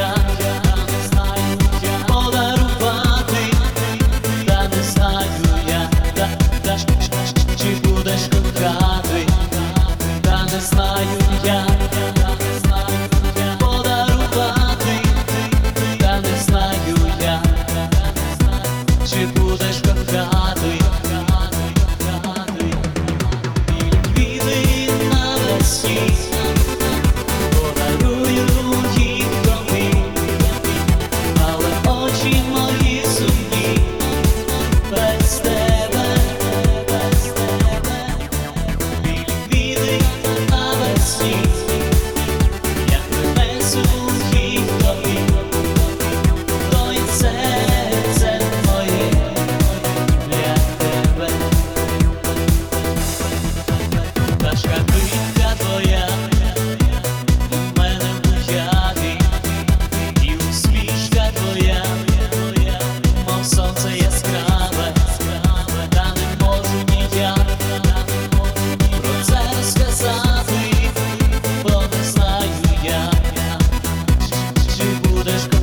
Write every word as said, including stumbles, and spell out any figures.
я, та не знаю я подарувати, та не знаю я, та, та, чи будеш кохати, та не знаю я, та не знаю я подарувати, та не знаю я, чи будеш кохати. Білі квіти навесні, подарую їх тобі, але очі мої сумні без тебе, без тебе. Білі квіти навесні, я принесу їх тобі, то й серце моє для тебе. Та шкарпетка твоя у мене в уяві, і усмішка твоя, мов сонце яскраве, та не можу ніяк про це розказати, бо не знаю я, чи будеш кохати.